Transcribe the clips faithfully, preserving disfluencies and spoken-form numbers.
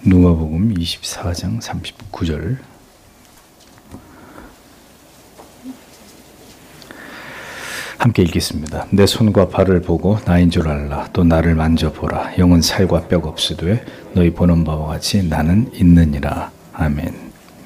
누가복음 이십사 장 삼십구 절. 함께 읽겠습니다. 내 손과 발을 보고 나인 줄 알라. 또 나를 만져보라. 영은 살과 뼈가 없으되 너희 보는 바와 같이 나는 있느니라. 아멘.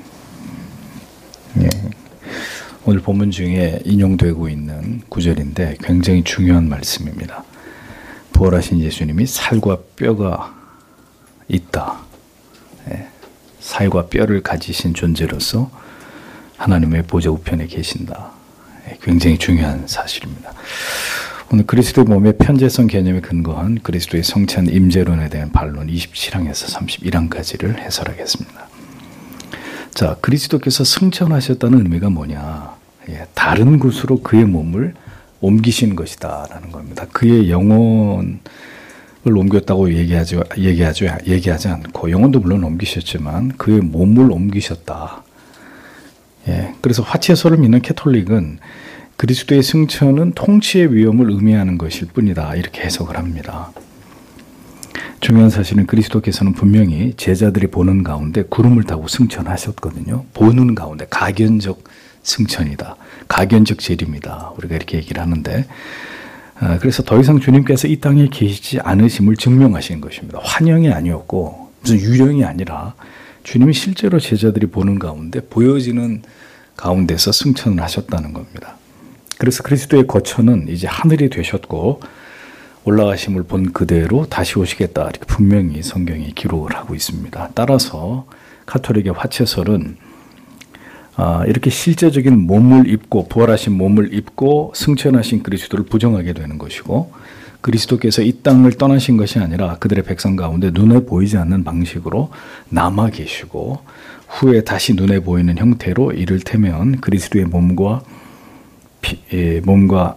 예. 오늘 본문 중에 인용되고 있는 구절인데 굉장히 중요한 말씀입니다. 부활하신 예수님이 살과 뼈가 있다. 예. 살과 뼈를 가지신 존재로서 하나님의 보좌 우편에 계신다. 굉장히 중요한 사실입니다. 오늘 그리스도의 몸의 편재성 개념에 근거한 그리스도의 성찬 임재론에 대한 반론 이십칠 항에서 삼십일 항까지를 해설하겠습니다. 자, 그리스도께서 승천하셨다는 의미가 뭐냐? 예, 다른 곳으로 그의 몸을 옮기신 것이다 라는 겁니다. 그의 영혼을 옮겼다고 얘기하지, 얘기하지, 얘기하지 않고, 영혼도 물론 옮기셨지만 그의 몸을 옮기셨다. 예, 그래서 화채소를 믿는 캐톨릭은 그리스도의 승천은 통치의 위엄을 의미하는 것일 뿐이다 이렇게 해석을 합니다. 중요한 사실은 그리스도께서는 분명히 제자들이 보는 가운데 구름을 타고 승천하셨거든요. 보는 가운데 가견적 승천이다. 가견적 재림이다. 우리가 이렇게 얘기를 하는데, 그래서 더 이상 주님께서 이 땅에 계시지 않으심을 증명하신 것입니다. 환영이 아니었고 무슨 유령이 아니라 주님이 실제로 제자들이 보는 가운데 보여지는 가운데서 승천을 하셨다는 겁니다. 그래서 그리스도의 거처는 이제 하늘이 되셨고 올라가심을 본 그대로 다시 오시겠다 이렇게 분명히 성경이 기록을 하고 있습니다. 따라서 가톨릭의 화채설은 이렇게 실제적인 몸을 입고 부활하신 몸을 입고 승천하신 그리스도를 부정하게 되는 것이고, 그리스도께서 이 땅을 떠나신 것이 아니라 그들의 백성 가운데 눈에 보이지 않는 방식으로 남아 계시고 후에 다시 눈에 보이는 형태로 이를테면 그리스도의 몸과 피, 예, 몸과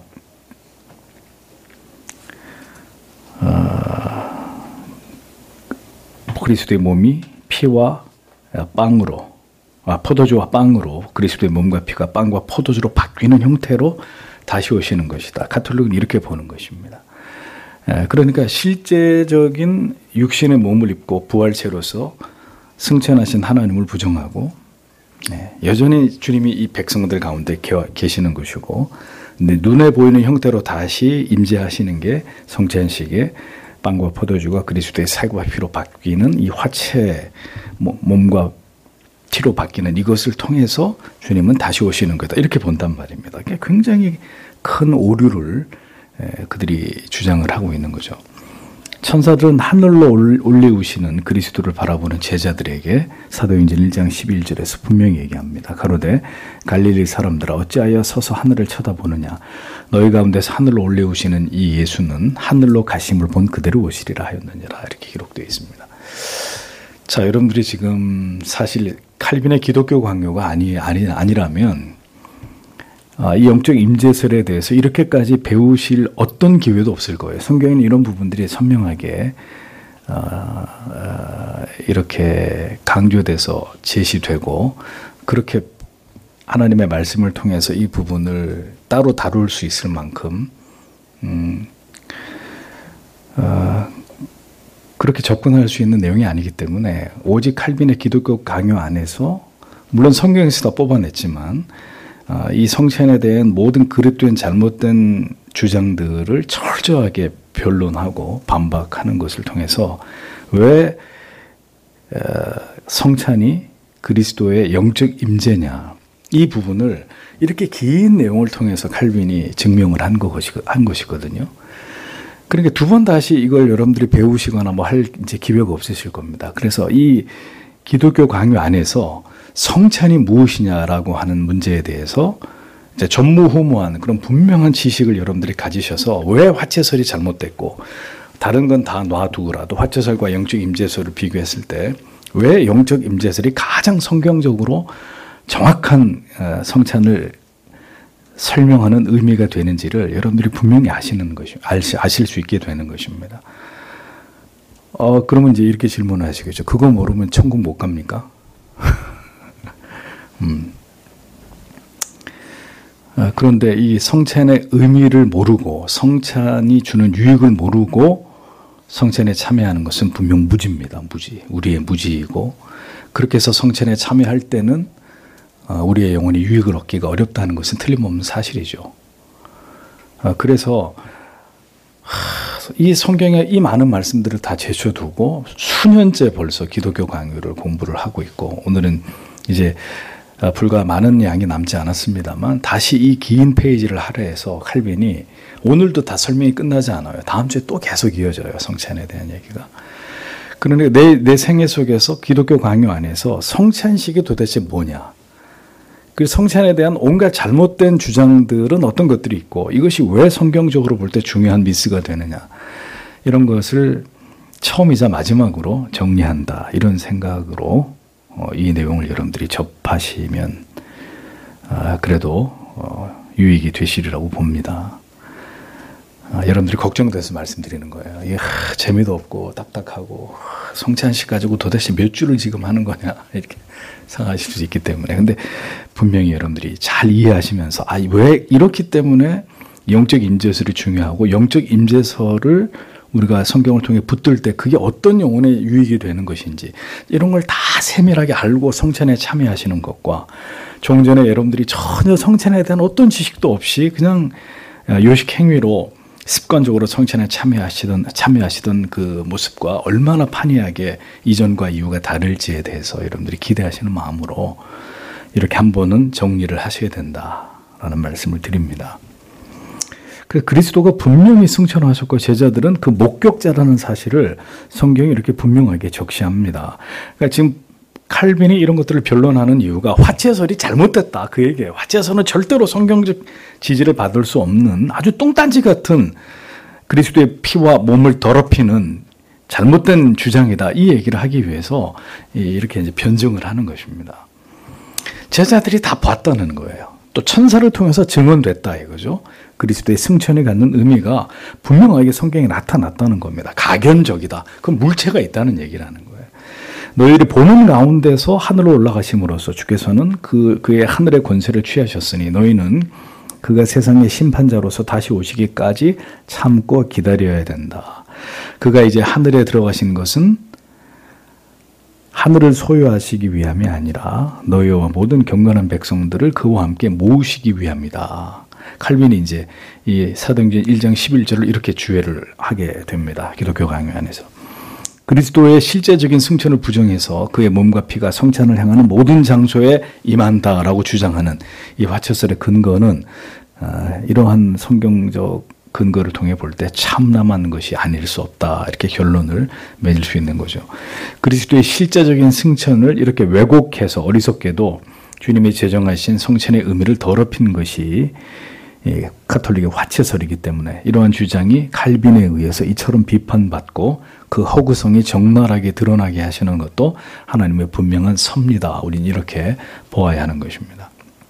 어, 그리스도의 몸이 피와 빵으로 아, 포도주와 빵으로 그리스도의 몸과 피가 빵과 포도주로 바뀌는 형태로 다시 오시는 것이다. 가톨릭은 이렇게 보는 것입니다. 그러니까 실제적인 육신의 몸을 입고 부활체로서 승천하신 하나님을 부정하고, 여전히 주님이 이 백성들 가운데 계시는 것이고, 근데 눈에 보이는 형태로 다시 임재하시는 게 성찬식의 빵과 포도주가 그리스도의 살과 피로 바뀌는 이 화채 몸과 피로 바뀌는 이것을 통해서 주님은 다시 오시는 거다 이렇게 본단 말입니다. 굉장히 큰 오류를 그들이 주장을 하고 있는 거죠. 천사들은 하늘로 올리우시는 그리스도를 바라보는 제자들에게 사도행전 일 장 십일 절에서 분명히 얘기합니다. 가로되 갈릴리 사람들아 어찌하여 서서 하늘을 쳐다보느냐. 너희 가운데서 하늘로 올리우시는 이 예수는 하늘로 가심을 본 그대로 오시리라 하였느니라 이렇게 기록되어 있습니다. 자, 여러분들이 지금 사실 칼빈의 기독교 강요가 아니, 아니, 아니라면 아, 이 영적 임재설에 대해서 이렇게까지 배우실 어떤 기회도 없을 거예요. 성경에는 이런 부분들이 선명하게 어, 어, 이렇게 강조돼서 제시되고 그렇게 하나님의 말씀을 통해서 이 부분을 따로 다룰 수 있을 만큼 음, 어, 그렇게 접근할 수 있는 내용이 아니기 때문에 오직 칼빈의 기독교 강요 안에서 물론 성경에서 다 뽑아냈지만 이 성찬에 대한 모든 그릇된 잘못된 주장들을 철저하게 변론하고 반박하는 것을 통해서 왜 성찬이 그리스도의 영적 임재냐 이 부분을 이렇게 긴 내용을 통해서 칼빈이 증명을 한 것이거든요. 그러니까 두 번 다시 이걸 여러분들이 배우시거나 뭐 할 이제 기회가 없으실 겁니다. 그래서 이 기독교 강요 안에서 성찬이 무엇이냐라고 하는 문제에 대해서 이제 전무후무한 그런 분명한 지식을 여러분들이 가지셔서 왜 화채설이 잘못됐고 다른 건 다 놔두고라도 화채설과 영적 임재설을 비교했을 때 왜 영적 임재설이 가장 성경적으로 정확한 성찬을 설명하는 의미가 되는지를 여러분들이 분명히 아시는 것이 아실 수 있게 되는 것입니다. 어 그러면 이제 이렇게 질문을 하시겠죠. 그거 모르면 천국 못 갑니까? 음. 아, 그런데 이 성찬의 의미를 모르고 성찬이 주는 유익을 모르고 성찬에 참여하는 것은 분명 무지입니다. 무지. 우리의 무지이고 그렇게 해서 성찬에 참여할 때는 우리의 영혼이 유익을 얻기가 어렵다는 것은 틀림없는 사실이죠. 그래서 이 성경에 이 많은 말씀들을 다 제쳐두고 수년째 벌써 기독교 강요를 공부를 하고 있고 오늘은 이제 불과 많은 양이 남지 않았습니다만 다시 이 긴 페이지를 할애해서 칼빈이 오늘도 다 설명이 끝나지 않아요. 다음 주에 또 계속 이어져요. 성찬에 대한 얘기가. 그런데 내, 내 생애 속에서 기독교 강요 안에서 성찬식이 도대체 뭐냐. 그 성찬에 대한 온갖 잘못된 주장들은 어떤 것들이 있고 이것이 왜 성경적으로 볼 때 중요한 미스가 되느냐. 이런 것을 처음이자 마지막으로 정리한다. 이런 생각으로 어, 이 내용을 여러분들이 접하시면 아, 그래도 어, 유익이 되시리라고 봅니다. 아, 여러분들이 걱정돼서 말씀드리는 거예요. 이게 하, 재미도 없고 딱딱하고 하, 성찬식 가지고 도대체 몇 주를 지금 하는 거냐 이렇게 생각하실 수 있기 때문에 근데 분명히 여러분들이 잘 이해하시면서 아, 왜 이렇기 때문에 영적 임재설이 중요하고 영적 임재설을 우리가 성경을 통해 붙들 때 그게 어떤 영혼에 유익이 되는 것인지 이런 걸 다 세밀하게 알고 성찬에 참여하시는 것과 좀 전에 여러분들이 전혀 성찬에 대한 어떤 지식도 없이 그냥 요식 행위로 습관적으로 성찬에 참여하시던 참여하시던 그 모습과 얼마나 판이하게 이전과 이후가 다를지에 대해서 여러분들이 기대하시는 마음으로 이렇게 한 번은 정리를 하셔야 된다라는 말씀을 드립니다. 그리스도가 분명히 승천하셨고 제자들은 그 목격자라는 사실을 성경이 이렇게 분명하게 적시합니다. 그러니까 지금 칼빈이 이런 것들을 변론하는 이유가 화채설이 잘못됐다 그 얘기예요. 화채설은 절대로 성경적 지지를 받을 수 없는 아주 똥단지 같은 그리스도의 피와 몸을 더럽히는 잘못된 주장이다 이 얘기를 하기 위해서 이렇게 이제 변증을 하는 것입니다. 제자들이 다 봤다는 거예요. 또 천사를 통해서 증언됐다 이거죠. 그리스도의 승천이 갖는 의미가 분명하게 성경에 나타났다는 겁니다. 가견적이다. 그건 물체가 있다는 얘기라는 거예요. 너희들이 보는 가운데서 하늘로 올라가심으로써 주께서는 그, 그의 하늘의 권세를 취하셨으니 너희는 그가 세상의 심판자로서 다시 오시기까지 참고 기다려야 된다. 그가 이제 하늘에 들어가신 것은 하늘을 소유하시기 위함이 아니라 너희와 모든 경건한 백성들을 그와 함께 모으시기 위함이다. 칼빈이 이제 이 사도행전 일 장 십일 절을 이렇게 주해를 하게 됩니다. 기독교 강요 안에서. 그리스도의 실제적인 승천을 부정해서 그의 몸과 피가 성찬을 향하는 모든 장소에 임한다라고 주장하는 이 화채설의 근거는 이러한 성경적 근거를 통해 볼 때 참남한 것이 아닐 수 없다. 이렇게 결론을 맺을 수 있는 거죠. 그리스도의 실제적인 승천을 이렇게 왜곡해서 어리석게도 주님이 제정하신 성찬의 의미를 더럽힌 것이 카톨릭의 화채설이기 때문에 이러한 주장이 칼빈에 의해서 이처럼 비판받고 그 허구성이 적나라하게 드러나게 하시는 것도 하나님의 분명한 섭리다. 우리는 이렇게 보아야 하는 것입니다.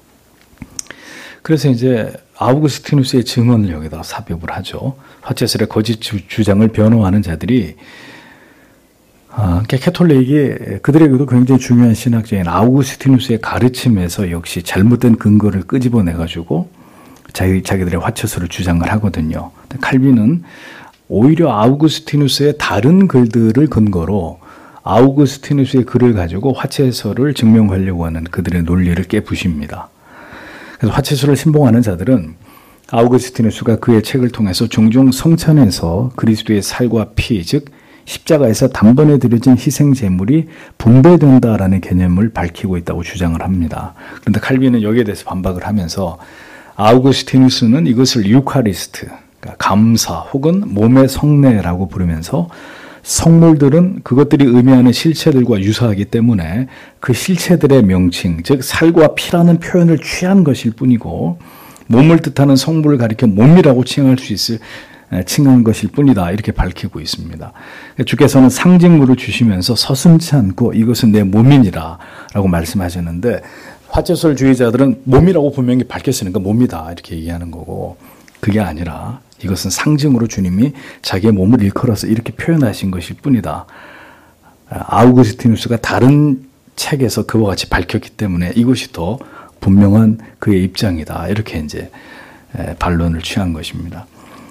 그래서 이제 아우구스티누스의 증언을 여기다 삽입을 하죠. 화채설의 거짓 주장을 변호하는 자들이 아, 캐톨릭이 그들에게도 굉장히 중요한 신학자인 아우구스티누스의 가르침에서 역시 잘못된 근거를 끄집어내가지고 자기, 자기들의 화채설을 주장을 하거든요. 칼빈은 오히려 아우구스티누스의 다른 글들을 근거로 아우구스티누스의 글을 가지고 화채설을 증명하려고 하는 그들의 논리를 깨부십니다. 그래서 화채설을 신봉하는 자들은 아우구스티누스가 그의 책을 통해서 종종 성찬에서 그리스도의 살과 피, 즉 십자가에서 단번에 드려진 희생 제물이 분배된다라는 개념을 밝히고 있다고 주장을 합니다. 그런데 칼빈은 여기에 대해서 반박을 하면서 아우구스티누스는 이것을 유카리스트, 그러니까 감사 혹은 몸의 성례라고 부르면서 성물들은 그것들이 의미하는 실체들과 유사하기 때문에 그 실체들의 명칭, 즉 살과 피라는 표현을 취한 것일 뿐이고 몸을 뜻하는 성물을 가리켜 몸이라고 칭할 수 있을 칭한 것일 뿐이다. 이렇게 밝히고 있습니다. 주께서는 상징물을 주시면서 서슴지 않고 이것은 내 몸이니라 라고 말씀하셨는데 화채설주의자들은 몸이라고 분명히 밝혔으니까 몸이다 이렇게 얘기하는 거고 그게 아니라 이것은 상징으로 주님이 자기의 몸을 일컬어서 이렇게 표현하신 것일 뿐이다. 아우구스티누스가 다른 책에서 그와 같이 밝혔기 때문에 이것이 더 분명한 그의 입장이다. 이렇게 이제 반론을 취한 것입니다.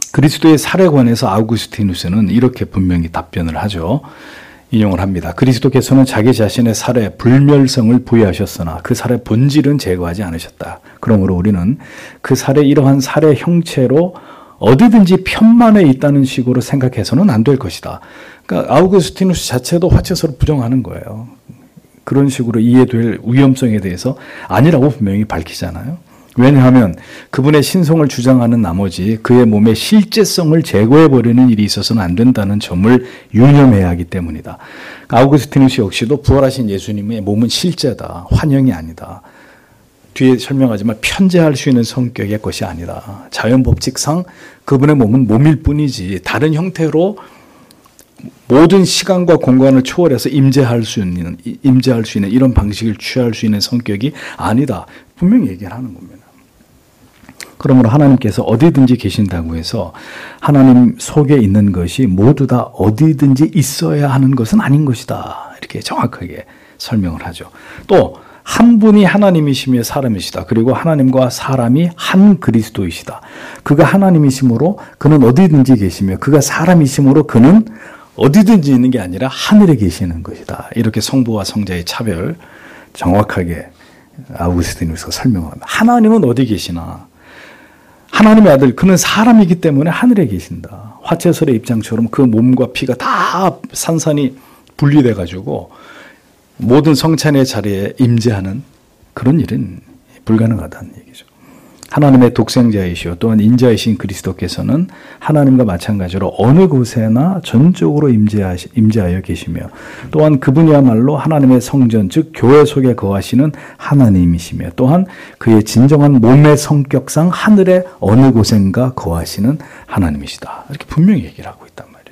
그리스도의 살에 관해서 아우구스티누스는 이렇게 분명히 답변을 하죠. 인용을 합니다. 그리스도께서는 자기 자신의 살에 불멸성을 부여하셨으나 그 살의 본질은 제거하지 않으셨다. 그러므로 우리는 그 살의 이러한 살의 형체로 어디든지 편만에 있다는 식으로 생각해서는 안 될 것이다. 그러니까 아우구스티누스 자체도 화채서를 부정하는 거예요. 그런 식으로 이해될 위험성에 대해서 아니라고 분명히 밝히잖아요. 왜냐하면 그분의 신성을 주장하는 나머지 그의 몸의 실제성을 제거해버리는 일이 있어서는 안 된다는 점을 유념해야 하기 때문이다. 아우구스티누스 역시도 부활하신 예수님의 몸은 실제다. 환영이 아니다. 뒤에 설명하지만 편재할 수 있는 성격의 것이 아니다. 자연 법칙상 그분의 몸은 몸일 뿐이지 다른 형태로 모든 시간과 공간을 초월해서 임재할 수 있는, 임재할 수 있는 이런 방식을 취할 수 있는 성격이 아니다. 분명히 얘기를 하는 겁니다. 그러므로 하나님께서 어디든지 계신다고 해서 하나님 속에 있는 것이 모두 다 어디든지 있어야 하는 것은 아닌 것이다. 이렇게 정확하게 설명을 하죠. 또 한 분이 하나님이시며 사람이시다. 그리고 하나님과 사람이 한 그리스도이시다. 그가 하나님이시므로 그는 어디든지 계시며 그가 사람이시므로 그는 어디든지 있는 게 아니라 하늘에 계시는 것이다. 이렇게 성부와 성자의 차별 정확하게 아우구스티누스가 설명합니다. 하나님은 어디 계시나? 하나님의 아들, 그는 사람이기 때문에 하늘에 계신다. 화채설의 입장처럼 그 몸과 피가 다 산산이 분리돼 가지고 모든 성찬의 자리에 임재하는 그런 일은 불가능하다는 얘기죠. 하나님의 독생자이시오 또한 인자이신 그리스도께서는 하나님과 마찬가지로 어느 곳에나 전적으로 임재하시, 임재하여 계시며 또한 그분이야말로 하나님의 성전 즉 교회 속에 거하시는 하나님이시며 또한 그의 진정한 몸의 성격상 하늘의 어느 곳엔가 거하시는 하나님이시다. 이렇게 분명히 얘기를 하고 있단 말이죠.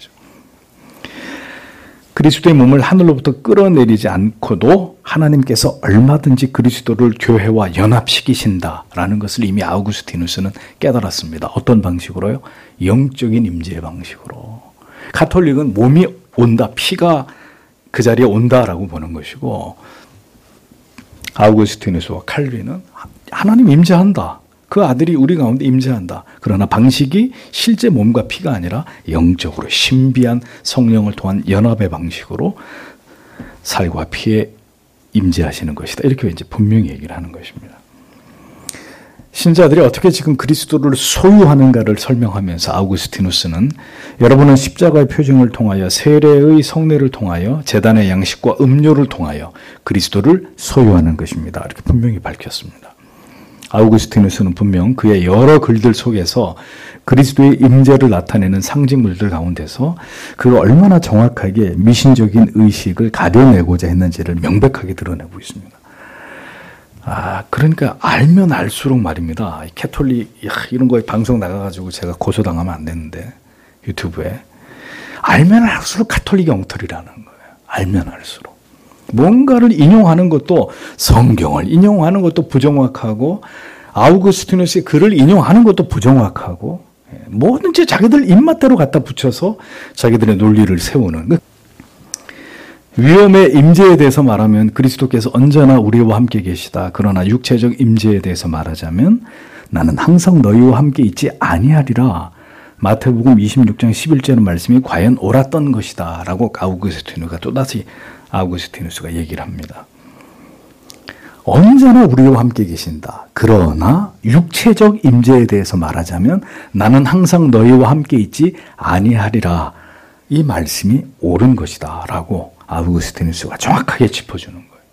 그리스도의 몸을 하늘로부터 끌어내리지 않고도 하나님께서 얼마든지 그리스도를 교회와 연합시키신다라는 것을 이미 아우구스티누스는 깨달았습니다. 어떤 방식으로요? 영적인 임재의 방식으로. 가톨릭은 몸이 온다, 피가 그 자리에 온다라고 보는 것이고 아우구스티누스와 칼빈은 하나님 임재한다. 그 아들이 우리 가운데 임재한다. 그러나 방식이 실제 몸과 피가 아니라 영적으로 신비한 성령을 통한 연합의 방식으로 살과 피에 임재하시는 것이다. 이렇게 이제 분명히 얘기를 하는 것입니다. 신자들이 어떻게 지금 그리스도를 소유하는가를 설명하면서 아우구스티누스는 여러분은 십자가의 표징을 통하여 세례의 성례를 통하여 제단의 양식과 음료를 통하여 그리스도를 소유하는 것입니다. 이렇게 분명히 밝혔습니다. 아우구스티누스는 분명 그의 여러 글들 속에서 그리스도의 임재를 나타내는 상징물들 가운데서 그가 얼마나 정확하게 미신적인 의식을 가려내고자 했는지를 명백하게 드러내고 있습니다. 아, 그러니까 알면 알수록 말입니다. 캐톨릭 이런 거에 방송 나가가지고 제가 고소당하면 안 되는데 유튜브에 알면 알수록 가톨릭이 엉터리라는 거예요. 알면 알수록. 뭔가를 인용하는 것도 성경을 인용하는 것도 부정확하고 아우구스티누스의 글을 인용하는 것도 부정확하고 뭐든지 자기들 입맛대로 갖다 붙여서 자기들의 논리를 세우는 위험의 임재에 대해서 말하면 그리스도께서 언제나 우리와 함께 계시다. 그러나 육체적 임재에 대해서 말하자면 나는 항상 너희와 함께 있지 아니하리라. 마태복음 이십육 장 십일 절의 말씀이 과연 옳았던 것이다 라고 아우구스티누스가 또다시 아우구스티누스가 얘기를 합니다. 언제나 우리와 함께 계신다. 그러나 육체적 임재에 대해서 말하자면 나는 항상 너희와 함께 있지 아니하리라. 이 말씀이 옳은 것이다 라고 아우구스티누스가 정확하게 짚어주는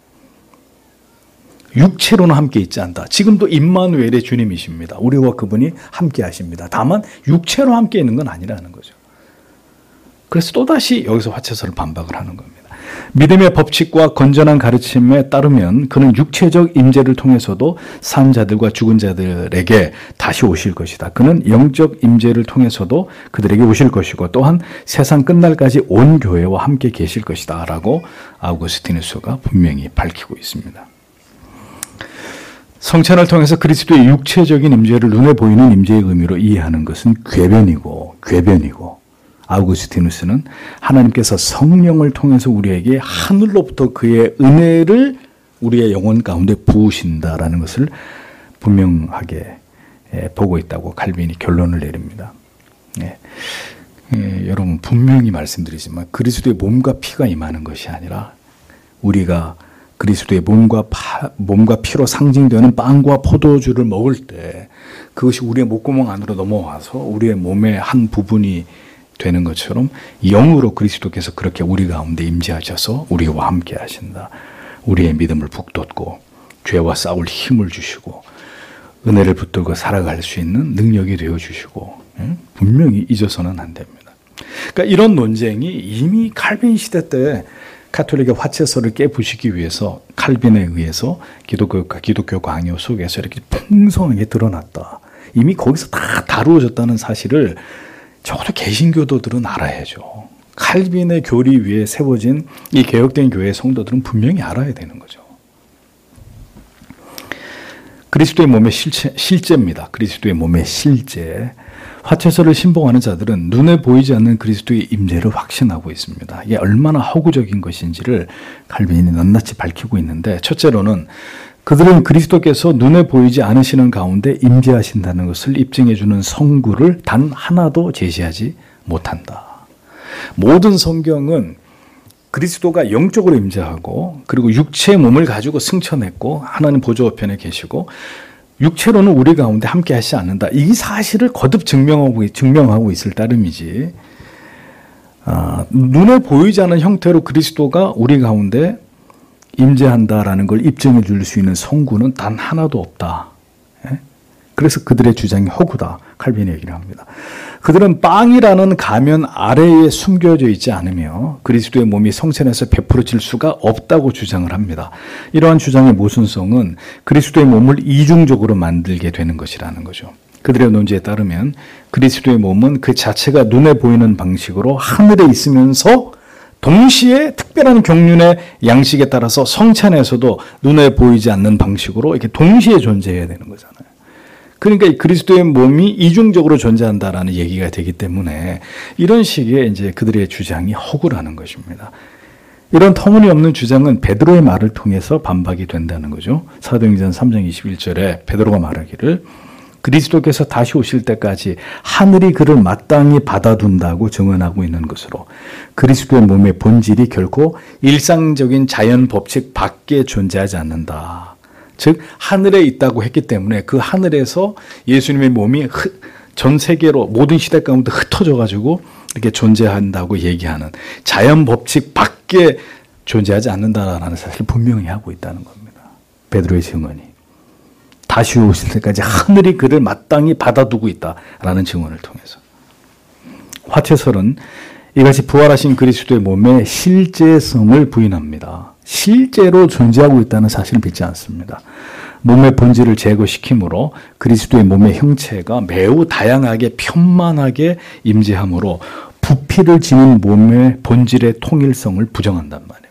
거예요. 육체로는 함께 있지 않다. 지금도 임마누엘의 주님이십니다. 우리와 그분이 함께 하십니다. 다만 육체로 함께 있는 건 아니라는 거죠. 그래서 또다시 여기서 화채서를 반박을 하는 겁니다. 믿음의 법칙과 건전한 가르침에 따르면 그는 육체적 임재를 통해서도 산 자들과 죽은 자들에게 다시 오실 것이다. 그는 영적 임재를 통해서도 그들에게 오실 것이고 또한 세상 끝날까지 온 교회와 함께 계실 것이다 라고 아우구스티누스가 분명히 밝히고 있습니다. 성찬을 통해서 그리스도의 육체적인 임재를 눈에 보이는 임재의 의미로 이해하는 것은 궤변이고 궤변이고 아우구스티누스는 하나님께서 성령을 통해서 우리에게 하늘로부터 그의 은혜를 우리의 영혼 가운데 부으신다라는 것을 분명하게 보고 있다고 칼빈이 결론을 내립니다. 예. 예, 여러분 분명히 말씀드리지만 그리스도의 몸과 피가 임하는 것이 아니라 우리가 그리스도의 몸과 파, 몸과 피로 상징되는 빵과 포도주를 먹을 때 그것이 우리의 목구멍 안으로 넘어와서 우리의 몸의 한 부분이 되는 것처럼 영으로 그리스도께서 그렇게 우리 가운데 임재하셔서 우리와 함께 하신다. 우리의 믿음을 북돋고 죄와 싸울 힘을 주시고 은혜를 붙들고 살아갈 수 있는 능력이 되어주시고 분명히 잊어서는 안 됩니다. 그러니까 이런 논쟁이 이미 칼빈 시대 때 가톨릭의 화채설을 깨부시기 위해서 칼빈에 의해서 기독교가 기독교 강요 속에서 이렇게 풍성하게 드러났다. 이미 거기서 다 다루어졌다는 사실을 적어도 개신교도들은 알아야죠. 칼빈의 교리 위에 세워진 이 개혁된 교회의 성도들은 분명히 알아야 되는 거죠. 그리스도의 몸의 실체, 실제입니다. 그리스도의 몸의 실제. 화채설을 신봉하는 자들은 눈에 보이지 않는 그리스도의 임재를 확신하고 있습니다. 이게 얼마나 허구적인 것인지를 칼빈이 낱낱이 밝히고 있는데 첫째로는 그들은 그리스도께서 눈에 보이지 않으시는 가운데 임재하신다는 것을 입증해주는 성구를 단 하나도 제시하지 못한다. 모든 성경은 그리스도가 영적으로 임재하고 그리고 육체의 몸을 가지고 승천했고 하나님 보좌 우편에 계시고 육체로는 우리 가운데 함께 하시지 않는다. 이 사실을 거듭 증명하고, 증명하고 있을 따름이지 아, 눈에 보이지 않는 형태로 그리스도가 우리 가운데 임재한다라는 걸 입증해 줄 수 있는 성구는 단 하나도 없다. 예? 그래서 그들의 주장이 허구다. 칼빈이 얘기를 합니다. 그들은 빵이라는 가면 아래에 숨겨져 있지 않으며 그리스도의 몸이 성천에서 베풀어질 수가 없다고 주장을 합니다. 이러한 주장의 모순성은 그리스도의 몸을 이중적으로 만들게 되는 것이라는 거죠. 그들의 논지에 따르면 그리스도의 몸은 그 자체가 눈에 보이는 방식으로 하늘에 있으면서 동시에 특별한 경륜의 양식에 따라서 성찬에서도 눈에 보이지 않는 방식으로 이렇게 동시에 존재해야 되는 거잖아요. 그러니까 그리스도의 몸이 이중적으로 존재한다라는 얘기가 되기 때문에 이런 식의 이제 그들의 주장이 허구라는 것입니다. 이런 터무니없는 주장은 베드로의 말을 통해서 반박이 된다는 거죠. 사도행전 삼 장 이십일 절에 베드로가 말하기를 그리스도께서 다시 오실 때까지 하늘이 그를 마땅히 받아둔다고 증언하고 있는 것으로 그리스도의 몸의 본질이 결코 일상적인 자연 법칙 밖에 존재하지 않는다. 즉 하늘에 있다고 했기 때문에 그 하늘에서 예수님의 몸이 전 세계로 모든 시대 가운데 흩어져 가지고 이렇게 존재한다고 얘기하는 자연 법칙 밖에 존재하지 않는다라는 사실을 분명히 하고 있다는 겁니다. 베드로의 증언이. 다시 오실 때까지 하늘이 그를 마땅히 받아두고 있다라는 증언을 통해서. 화채설은 이같이 부활하신 그리스도의 몸의 실제성을 부인합니다. 실제로 존재하고 있다는 사실을 믿지 않습니다. 몸의 본질을 제거시키므로 그리스도의 몸의 형체가 매우 다양하게 편만하게 임재하므로 부피를 지닌 몸의 본질의 통일성을 부정한단 말입니다.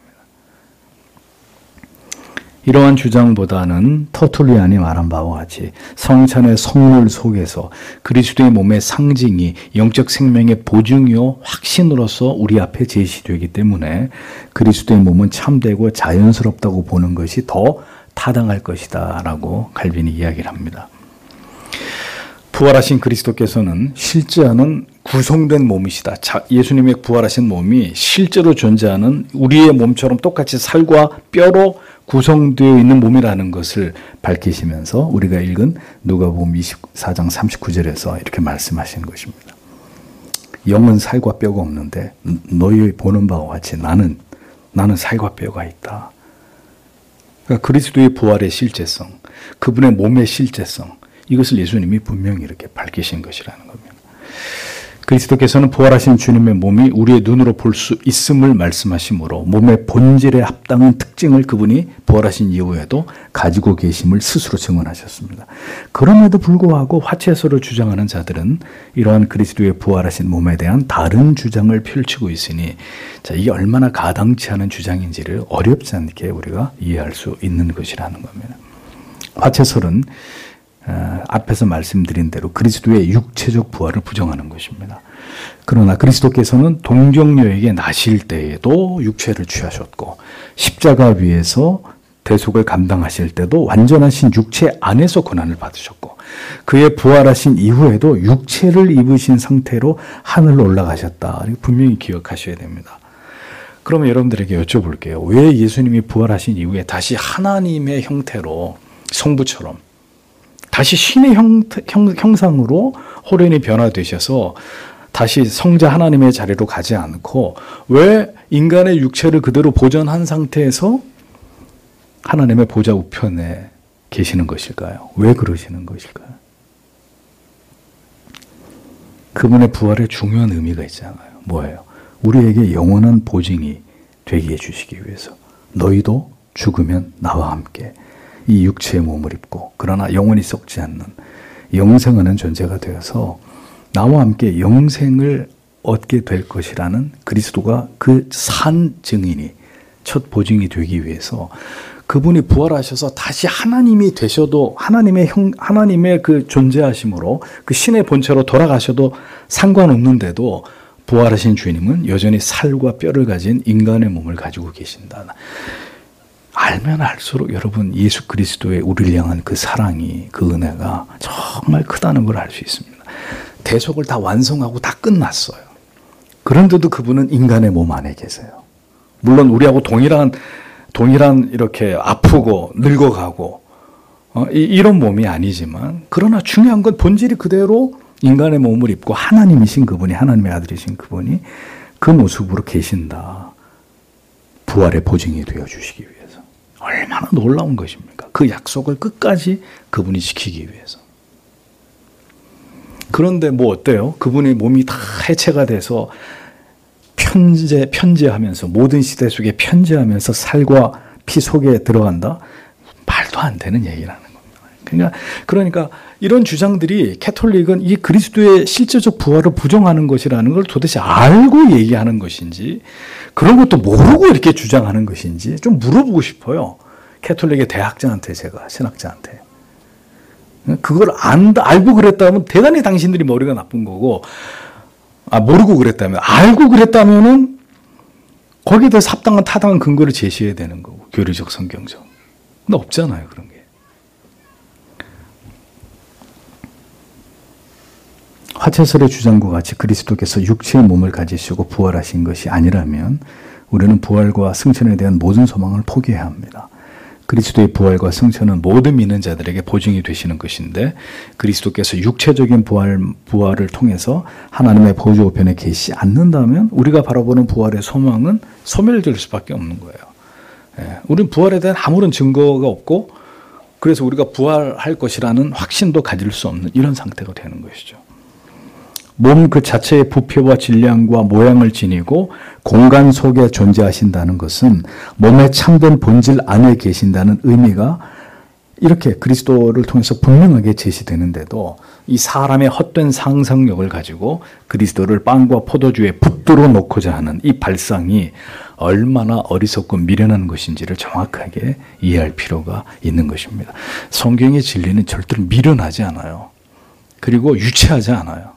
이러한 주장보다는 터툴리안이 말한 바와 같이 성찬의 성물 속에서 그리스도의 몸의 상징이 영적 생명의 보증이요 확신으로서 우리 앞에 제시되기 때문에 그리스도의 몸은 참되고 자연스럽다고 보는 것이 더 타당할 것이다 라고 칼빈이 이야기를 합니다. 부활하신 그리스도께서는 실제하는 구성된 몸이시다. 예수님의 부활하신 몸이 실제로 존재하는 우리의 몸처럼 똑같이 살과 뼈로 구성되어 있는 몸이라는 것을 밝히시면서 우리가 읽은 누가복음 이십사 장 삼십구 절에서 이렇게 말씀하시는 것입니다. 영은 살과 뼈가 없는데 너희 보는 바와 같이 나는 나는 살과 뼈가 있다. 그러니까 그리스도의 부활의 실제성, 그분의 몸의 실제성, 이것을 예수님이 분명히 이렇게 밝히신 것이라는 겁니다. 그리스도께서는 부활하신 주님의 몸이 우리의 눈으로 볼 수 있음을 말씀하시므로 몸의 본질에 합당한 특징을 그분이 부활하신 이후에도 가지고 계심을 스스로 증언하셨습니다. 그럼에도 불구하고 화채설을 주장하는 자들은 이러한 그리스도의 부활하신 몸에 대한 다른 주장을 펼치고 있으니 자, 이게 얼마나 가당치 않은 주장인지를 어렵지 않게 우리가 이해할 수 있는 것이라는 겁니다. 화채설은 어, 앞에서 말씀드린 대로 그리스도의 육체적 부활을 부정하는 것입니다. 그러나 그리스도께서는 동정녀에게 나실 때에도 육체를 취하셨고 십자가 위에서 대속을 감당하실 때도 완전하신 육체 안에서 고난을 받으셨고 그의 부활하신 이후에도 육체를 입으신 상태로 하늘로 올라가셨다. 분명히 기억하셔야 됩니다. 그러면 여러분들에게 여쭤볼게요. 왜 예수님이 부활하신 이후에 다시 하나님의 형태로 성부처럼 다시 신의 형태, 형, 형상으로 호련히 변화되셔서 다시 성자 하나님의 자리로 가지 않고 왜 인간의 육체를 그대로 보존한 상태에서 하나님의 보좌 우편에 계시는 것일까요? 왜 그러시는 것일까요? 그분의 부활에 중요한 의미가 있잖아요. 뭐예요? 우리에게 영원한 보증이 되게 해주시기 위해서 너희도 죽으면 나와 함께 이 육체의 몸을 입고 그러나 영원히 썩지 않는 영생하는 존재가 되어서 나와 함께 영생을 얻게 될 것이라는 그리스도가 그 산 증인이 첫 보증이 되기 위해서 그분이 부활하셔서 다시 하나님이 되셔도 하나님의 형, 하나님의 그 존재하심으로 그 신의 본체로 돌아가셔도 상관없는데도 부활하신 주님은 여전히 살과 뼈를 가진 인간의 몸을 가지고 계신다. 알면 알수록 여러분 예수 그리스도의 우리를 향한 그 사랑이 그 은혜가 정말 크다는 걸 알 수 있습니다. 대속을 다 완성하고 다 끝났어요. 그런데도 그분은 인간의 몸 안에 계세요. 물론 우리하고 동일한 동일한 이렇게 아프고 늙어가고 어, 이, 이런 몸이 아니지만 그러나 중요한 건 본질이 그대로 인간의 몸을 입고 하나님이신 그분이 하나님의 아들이신 그분이 그 모습으로 계신다. 부활의 보증이 되어주시기 위해서. 얼마나 놀라운 것입니까? 그 약속을 끝까지 그분이 지키기 위해서. 그런데 뭐 어때요? 그분의 몸이 다 해체가 돼서 편재, 편재하면서 모든 시대 속에 편재하면서 살과 피 속에 들어간다? 말도 안 되는 얘기라는 겁니다. 그러니까, 그러니까 이런 주장들이 캐톨릭은 이 그리스도의 실제적 부활을 부정하는 것이라는 걸 도대체 알고 얘기하는 것인지 그런 것도 모르고 이렇게 주장하는 것인지 좀 물어보고 싶어요. 캐톨릭의 대학자한테 제가 신학자한테. 그걸 안다, 알고 그랬다면 대단히 당신들이 머리가 나쁜 거고 아, 모르고 그랬다면, 알고 그랬다면은, 거기에 대해서 합당한, 타당한 근거를 제시해야 되는 거고, 교리적, 성경적. 근데 없잖아요, 그런 게. 화채설의 주장과 같이 그리스도께서 육체의 몸을 가지시고 부활하신 것이 아니라면, 우리는 부활과 승천에 대한 모든 소망을 포기해야 합니다. 그리스도의 부활과 승천은 모든 믿는 자들에게 보증이 되시는 것인데 그리스도께서 육체적인 부활, 부활을 통해서 하나님의 보좌 우편에 계시지 않는다면 우리가 바라보는 부활의 소망은 소멸될 수밖에 없는 거예요. 예, 우리는 부활에 대한 아무런 증거가 없고 그래서 우리가 부활할 것이라는 확신도 가질 수 없는 이런 상태가 되는 것이죠. 몸 그 자체의 부피와 질량과 모양을 지니고 공간 속에 존재하신다는 것은 몸의 참된 본질 안에 계신다는 의미가 이렇게 그리스도를 통해서 분명하게 제시되는데도 이 사람의 헛된 상상력을 가지고 그리스도를 빵과 포도주에 붙들어 놓고자 하는 이 발상이 얼마나 어리석고 미련한 것인지를 정확하게 이해할 필요가 있는 것입니다. 성경의 진리는 절대로 미련하지 않아요. 그리고 유치하지 않아요.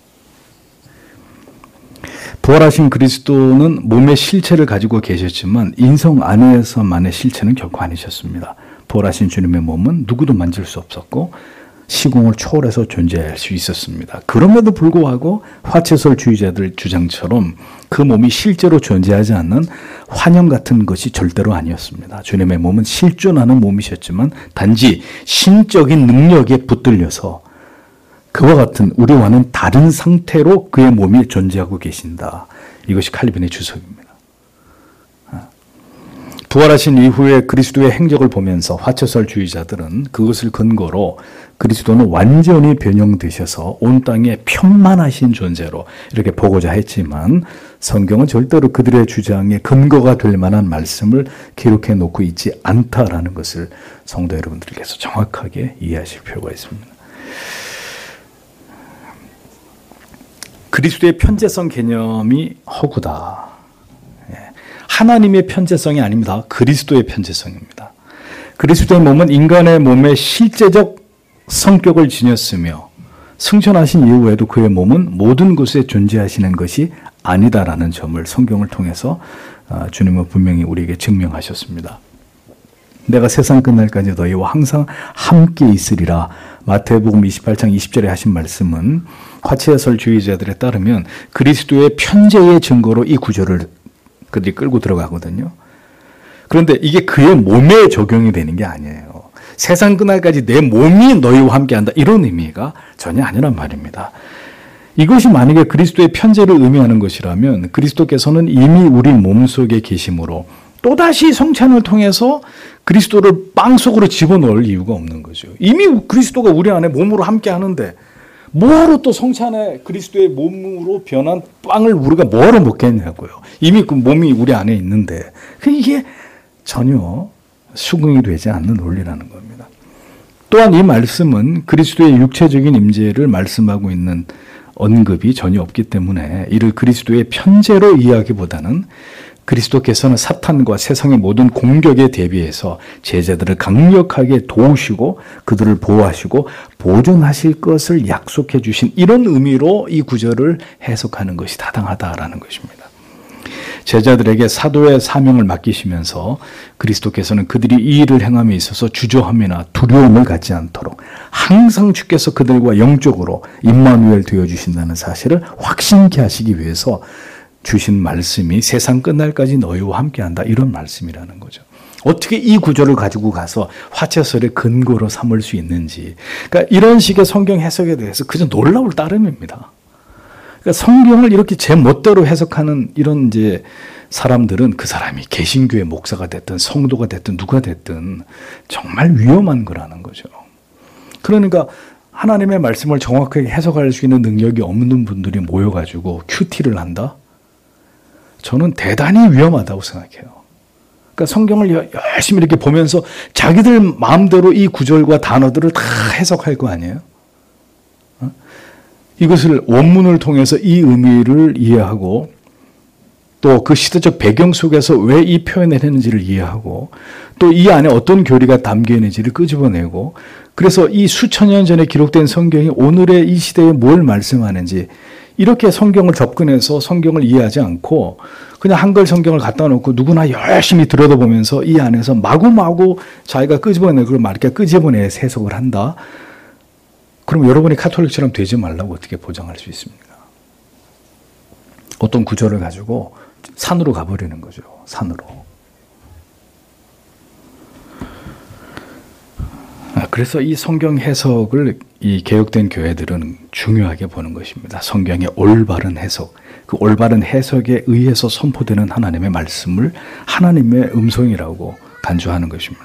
부활하신 그리스도는 몸의 실체를 가지고 계셨지만 인성 안에서만의 실체는 결코 아니셨습니다. 부활하신 주님의 몸은 누구도 만질 수 없었고 시공을 초월해서 존재할 수 있었습니다. 그럼에도 불구하고 화채설주의자들 주장처럼 그 몸이 실제로 존재하지 않는 환영 같은 것이 절대로 아니었습니다. 주님의 몸은 실존하는 몸이셨지만 단지 신적인 능력에 붙들려서 그와 같은 우리와는 다른 상태로 그의 몸이 존재하고 계신다. 이것이 칼빈의 주석입니다. 부활하신 이후에 그리스도의 행적을 보면서 화채설주의자들은 그것을 근거로 그리스도는 완전히 변형되셔서 온 땅에 편만하신 존재로 이렇게 보고자 했지만 성경은 절대로 그들의 주장에 근거가 될 만한 말씀을 기록해 놓고 있지 않다라는 것을 성도 여러분들께서 정확하게 이해하실 필요가 있습니다. 그리스도의 편재성 개념이 허구다. 하나님의 편재성이 아닙니다. 그리스도의 편재성입니다. 그리스도의 몸은 인간의 몸의 실제적 성격을 지녔으며 승천하신 이후에도 그의 몸은 모든 곳에 존재하시는 것이 아니다라는 점을 성경을 통해서 주님은 분명히 우리에게 증명하셨습니다. 내가 세상 끝날까지 너희와 항상 함께 있으리라 마태복음 이십팔 장 이십 절에 하신 말씀은 화채해설주의자들에 따르면 그리스도의 편재의 증거로 이 구절을 그들이 끌고 들어가거든요. 그런데 이게 그의 몸에 적용이 되는 게 아니에요. 세상 끝날까지 내 몸이 너희와 함께한다 이런 의미가 전혀 아니란 말입니다. 이것이 만약에 그리스도의 편재를 의미하는 것이라면 그리스도께서는 이미 우리 몸속에 계심으로 또다시 성찬을 통해서 그리스도를 빵 속으로 집어넣을 이유가 없는 거죠. 이미 그리스도가 우리 안에 몸으로 함께 하는데 뭐하러 또 성찬에 그리스도의 몸으로 변한 빵을 우리가 뭐하러 먹겠냐고요. 이미 그 몸이 우리 안에 있는데 이게 전혀 수긍이 되지 않는 논리라는 겁니다. 또한 이 말씀은 그리스도의 육체적인 임재를 말씀하고 있는 언급이 전혀 없기 때문에 이를 그리스도의 편재로 이해하기보다는 그리스도께서는 사탄과 세상의 모든 공격에 대비해서 제자들을 강력하게 도우시고 그들을 보호하시고 보존하실 것을 약속해 주신 이런 의미로 이 구절을 해석하는 것이 타당하다라는 것입니다. 제자들에게 사도의 사명을 맡기시면서 그리스도께서는 그들이 이 일을 행함에 있어서 주저함이나 두려움을 갖지 않도록 항상 주께서 그들과 영적으로 임마누엘 되어주신다는 사실을 확신케 하시기 위해서 주신 말씀이 세상 끝날까지 너희와 함께한다 이런 말씀이라는 거죠. 어떻게 이 구절을 가지고 가서 화채설의 근거로 삼을 수 있는지, 그러니까 이런 식의 성경 해석에 대해서 그저 놀라울 따름입니다. 그러니까 성경을 이렇게 제 멋대로 해석하는 이런 이제 사람들은 그 사람이 개신교의 목사가 됐든 성도가 됐든 누가 됐든 정말 위험한 거라는 거죠. 그러니까 하나님의 말씀을 정확하게 해석할 수 있는 능력이 없는 분들이 모여가지고 큐티를 한다? 저는 대단히 위험하다고 생각해요. 그러니까 성경을 열심히 이렇게 보면서 자기들 마음대로 이 구절과 단어들을 다 해석할 거 아니에요? 어? 이것을 원문을 통해서 이 의미를 이해하고 또 그 시대적 배경 속에서 왜 이 표현을 했는지를 이해하고 또 이 안에 어떤 교리가 담겨 있는지를 끄집어내고 그래서 이 수천 년 전에 기록된 성경이 오늘의 이 시대에 뭘 말씀하는지 이렇게 성경을 접근해서 성경을 이해하지 않고 그냥 한글 성경을 갖다 놓고 누구나 열심히 들여다보면서 이 안에서 마구마구 자기가 끄집어내고 막 이렇게 끄집어내서 해석을 한다. 그럼 여러분이 카톨릭처럼 되지 말라고 어떻게 보장할 수 있습니까? 어떤 구절을 가지고 산으로 가버리는 거죠. 산으로. 그래서 이 성경 해석을 이 개혁된 교회들은 중요하게 보는 것입니다. 성경의 올바른 해석, 그 올바른 해석에 의해서 선포되는 하나님의 말씀을 하나님의 음성이라고 간주하는 것입니다.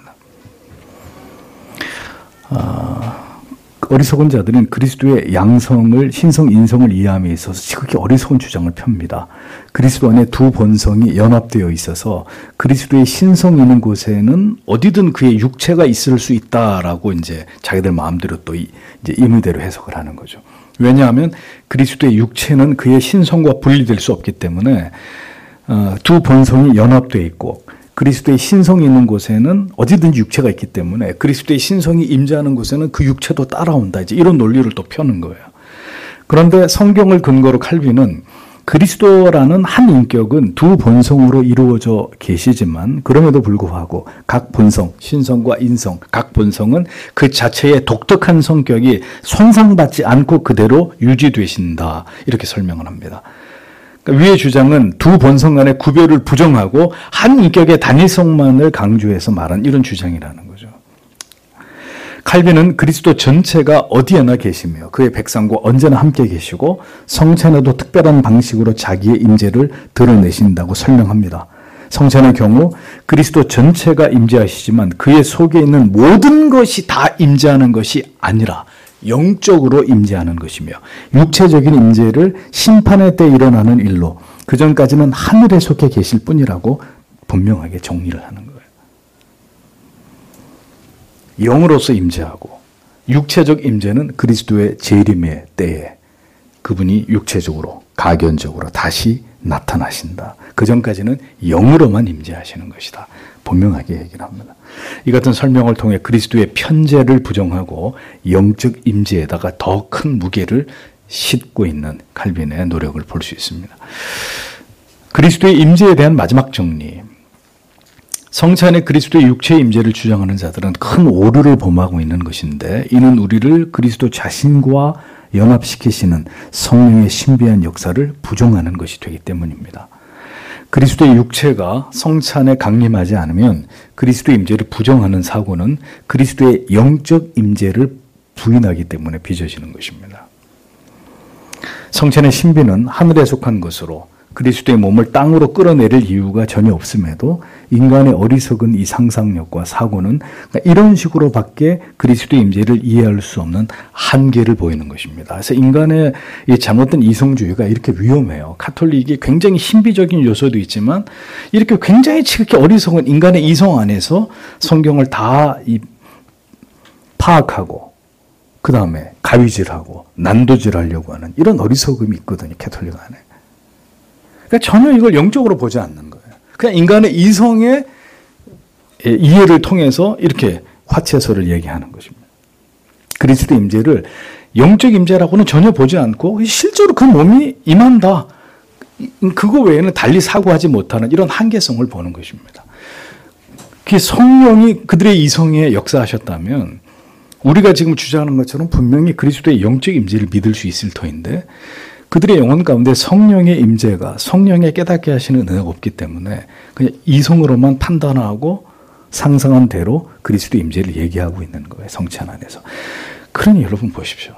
아, 어리석은 자들은 그리스도의 양성을, 신성, 인성을 이해함에 있어서 지극히 어리석은 주장을 펴니다. 그리스도 안에 두 본성이 연합되어 있어서 그리스도의 신성이 있는 곳에는 어디든 그의 육체가 있을 수 있다라고 이제 자기들 마음대로 또 이제 임의대로 해석을 하는 거죠. 왜냐하면 그리스도의 육체는 그의 신성과 분리될 수 없기 때문에 어, 두 본성이 연합되어 있고 그리스도의 신성이 있는 곳에는 어디든지 육체가 있기 때문에 그리스도의 신성이 임재하는 곳에는 그 육체도 따라온다. 이제 이런 논리를 또 펴는 거예요. 그런데 성경을 근거로 칼빈은 그리스도라는 한 인격은 두 본성으로 이루어져 계시지만 그럼에도 불구하고 각 본성, 신성과 인성, 각 본성은 그 자체의 독특한 성격이 손상받지 않고 그대로 유지되신다. 이렇게 설명을 합니다. 그러니까 위의 주장은 두 본성 간의 구별을 부정하고 한 인격의 단일성만을 강조해서 말한 이런 주장이라는 거죠. 칼빈은 그리스도 전체가 어디에나 계시며 그의 백성과 언제나 함께 계시고 성찬에도 특별한 방식으로 자기의 임재를 드러내신다고 설명합니다. 성찬의 경우 그리스도 전체가 임재하시지만 그의 속에 있는 모든 것이 다 임재하는 것이 아니라 영적으로 임재하는 것이며 육체적인 임재를 심판의 때 일어나는 일로 그전까지는 하늘에 속해 계실 뿐이라고 분명하게 정리를 하는 거예요. 영으로서 임재하고 육체적 임재는 그리스도의 재림의 때에 그분이 육체적으로 가견적으로 다시 나타나신다. 그전까지는 영으로만 임재하시는 것이다. 분명하게 얘기를 합니다. 이 같은 설명을 통해 그리스도의 편재를 부정하고 영적 임재에다가 더 큰 무게를 싣고 있는 칼빈의 노력을 볼 수 있습니다. 그리스도의 임재에 대한 마지막 정리. 성찬에 그리스도의 육체의 임재를 주장하는 자들은 큰 오류를 범하고 있는 것인데 이는 우리를 그리스도 자신과 연합시키시는 성령의 신비한 역사를 부정하는 것이 되기 때문입니다. 그리스도의 육체가 성찬에 강림하지 않으면 그리스도의 임재를 부정하는 사고는 그리스도의 영적 임재를 부인하기 때문에 빚어지는 것입니다. 성찬의 신비는 하늘에 속한 것으로 그리스도의 몸을 땅으로 끌어내릴 이유가 전혀 없음에도 인간의 어리석은 이 상상력과 사고는 이런 식으로밖에 그리스도의 임재를 이해할 수 없는 한계를 보이는 것입니다. 그래서 인간의 이 잘못된 이성주의가 이렇게 위험해요. 가톨릭이 굉장히 신비적인 요소도 있지만 이렇게 굉장히 지극히 어리석은 인간의 이성 안에서 성경을 다 이 파악하고 그 다음에 가위질하고 난도질하려고 하는 이런 어리석음이 있거든요. 가톨릭 안에. 그러니까 전혀 이걸 영적으로 보지 않는 거예요. 그냥 인간의 이성의 이해를 통해서 이렇게 화채서를 얘기하는 것입니다. 그리스도 임재를 영적 임재라고는 전혀 보지 않고 실제로 그 몸이 임한다. 그거 외에는 달리 사고하지 못하는 이런 한계성을 보는 것입니다. 그 성령이 그들의 이성에 역사하셨다면 우리가 지금 주장하는 것처럼 분명히 그리스도의 영적 임재를 믿을 수 있을 터인데 그들의 영혼 가운데 성령의 임재가 성령의 깨닫게 하시는 은혜가 없기 때문에 그냥 이성으로만 판단하고 상상한 대로 그리스도 임재를 얘기하고 있는 거예요. 성찬 안에서. 그러니 여러분 보십시오.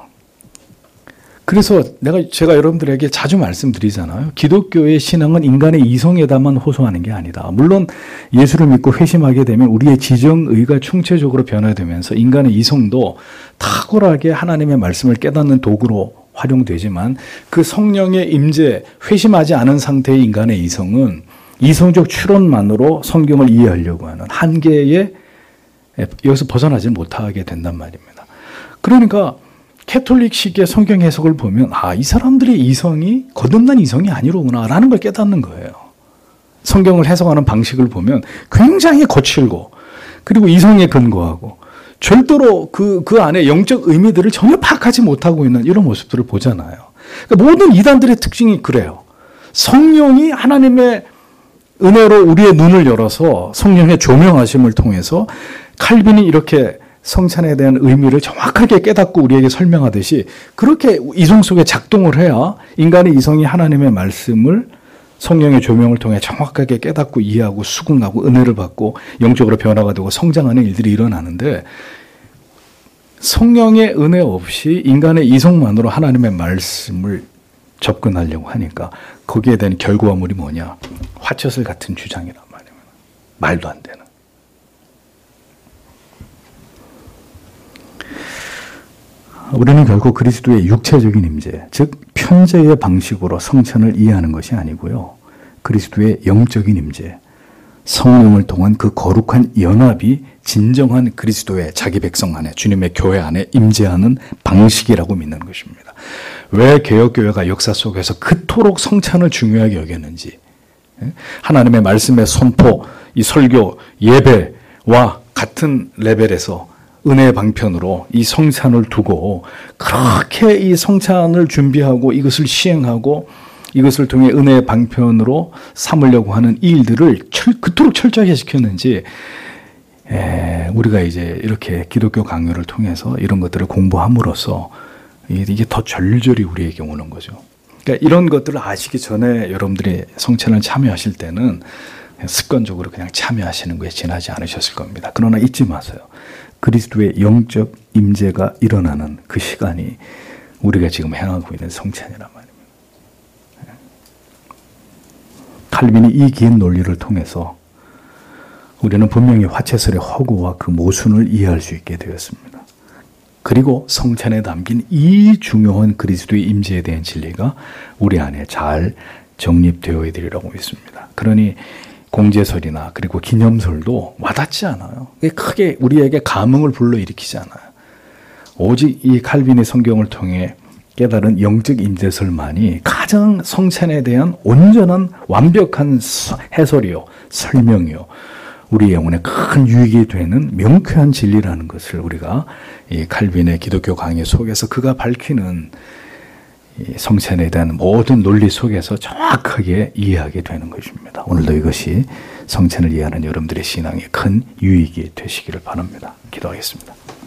그래서 내가 제가 여러분들에게 자주 말씀드리잖아요. 기독교의 신앙은 인간의 이성에다만 호소하는 게 아니다. 물론 예수를 믿고 회심하게 되면 우리의 지정의가 충체적으로 변화되면서 인간의 이성도 탁월하게 하나님의 말씀을 깨닫는 도구로 활용되지만 그 성령의 임재, 회심하지 않은 상태의 인간의 이성은 이성적 추론만으로 성경을 이해하려고 하는 한계에 여기서 벗어나지 못하게 된단 말입니다. 그러니까 캐톨릭식의 성경 해석을 보면 아, 이 사람들의 이성이 거듭난 이성이 아니로구나 라는 걸 깨닫는 거예요. 성경을 해석하는 방식을 보면 굉장히 거칠고 그리고 이성에 근거하고 절대로 그, 그 안에 영적 의미들을 전혀 파악하지 못하고 있는 이런 모습들을 보잖아요. 그러니까 모든 이단들의 특징이 그래요. 성령이 하나님의 은혜로 우리의 눈을 열어서 성령의 조명하심을 통해서 칼빈이 이렇게 성찬에 대한 의미를 정확하게 깨닫고 우리에게 설명하듯이 그렇게 이성 속에 작동을 해야 인간의 이성이 하나님의 말씀을 성령의 조명을 통해 정확하게 깨닫고 이해하고 수긍하고 은혜를 받고 영적으로 변화가 되고 성장하는 일들이 일어나는데 성령의 은혜 없이 인간의 이성만으로 하나님의 말씀을 접근하려고 하니까 거기에 대한 결과물이 뭐냐? 화채슬 같은 주장이란 말이에요. 말도 안 되는. 우리는 결국 그리스도의 육체적인 임재, 즉 편재의 방식으로 성찬을 이해하는 것이 아니고요. 그리스도의 영적인 임재, 성령을 통한 그 거룩한 연합이 진정한 그리스도의 자기 백성 안에, 주님의 교회 안에 임재하는 방식이라고 믿는 것입니다. 왜 개혁교회가 역사 속에서 그토록 성찬을 중요하게 여겼는지, 하나님의 말씀의 선포, 이 설교, 예배와 같은 레벨에서 은혜의 방편으로 이 성찬을 두고 그렇게 이 성찬을 준비하고 이것을 시행하고 이것을 통해 은혜의 방편으로 삼으려고 하는 이 일들을 철, 그토록 철저하게 시켰는지 에, 우리가 이제 이렇게 기독교 강요를 통해서 이런 것들을 공부함으로써 이게 더 절절히 우리에게 오는 거죠. 그러니까 이런 것들을 아시기 전에 여러분들이 성찬을 참여하실 때는 그냥 습관적으로 그냥 참여하시는 거에 지나지 않으셨을 겁니다. 그러나 잊지 마세요. 그리스도의 영적 임재가 일어나는 그 시간이 우리가 지금 행하고 있는 성찬이란 말입니다. 칼빈이 이 긴 논리를 통해서 우리는 분명히 화채설의 허구와 그 모순을 이해할 수 있게 되었습니다. 그리고 성찬에 담긴 이 중요한 그리스도의 임재에 대한 진리가 우리 안에 잘 정립되어야 되리라고 믿습니다. 그러니 공제설이나 그리고 기념설도 와닿지 않아요. 크게 우리에게 감흥을 불러일으키지 않아요. 오직 이 칼빈의 성경을 통해 깨달은 영적 임재설만이 가장 성찬에 대한 온전한 완벽한 해설이요, 설명이요, 우리 영혼에 큰 유익이 되는 명쾌한 진리라는 것을 우리가 이 칼빈의 기독교 강의 속에서 그가 밝히는 이 성찬에 대한 모든 논리 속에서 정확하게 이해하게 되는 것입니다. 오늘도 이것이 성찬을 이해하는 여러분들의 신앙에 큰 유익이 되시기를 바랍니다. 기도하겠습니다.